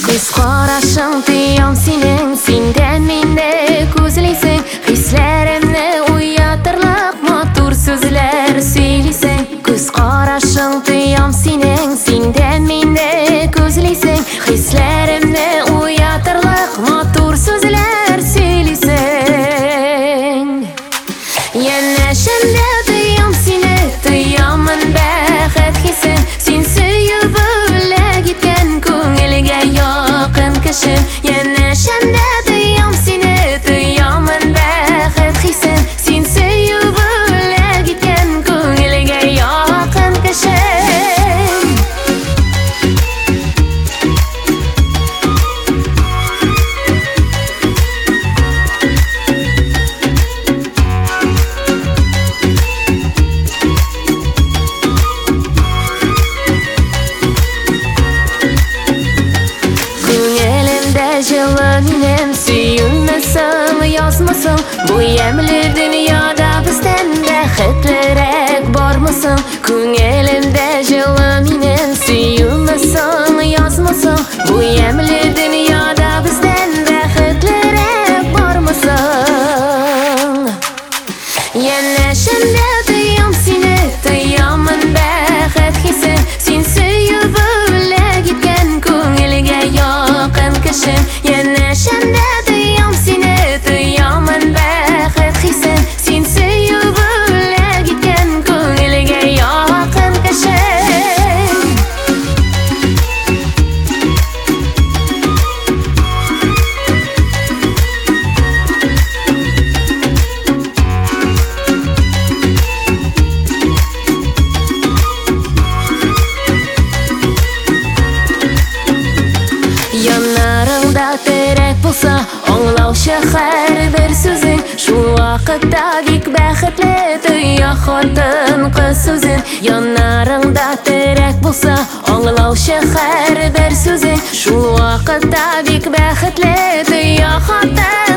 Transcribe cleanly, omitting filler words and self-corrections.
Göz qarashing tiyam sening, sendan meni ko'zlaysan, hislarimni uyatirliq motor so'zlar siylaysan. Göz qarashing tiyam sening, sendan meni ko'zlaysan, hislarimni uyatirliq motor so'zlar siylaysan. Yana shunda tiyam seni, tiyaman baxet hisin, sen suyib gitgan ko'ngilga yoqin kishim. Yana shunda tiyam seni, tiyaman baxet hisin, sen suyib gitgan ko'ngilga yoqin kishim. Jalanim suyulmasam yozmasam, bu yemli dunyoda bizdan baxtliroq bormasam. Ko'nglimda jalanim suyulmasam yozmasam, bu yemli dunyoda bizdan baxtliroq bormasam. Yana shunda tiyam seni, tiyaman baxet hisin, sen suyib gitgan ko'ngilga yoqin kishim. Yana shunda tiyam seni, tiyaman baxet hisin, sen suyib gitgan ko'ngilga yoqin kishim. Yanlarında terek bulsa, anglauchi har bir so'zing, shu vaqtda bek baxtli tuya xotin qiz so'zing. Yanlarında terek bulsa, anglauchi har bir so'zing, shu vaqtda bek baxtli tuya xotin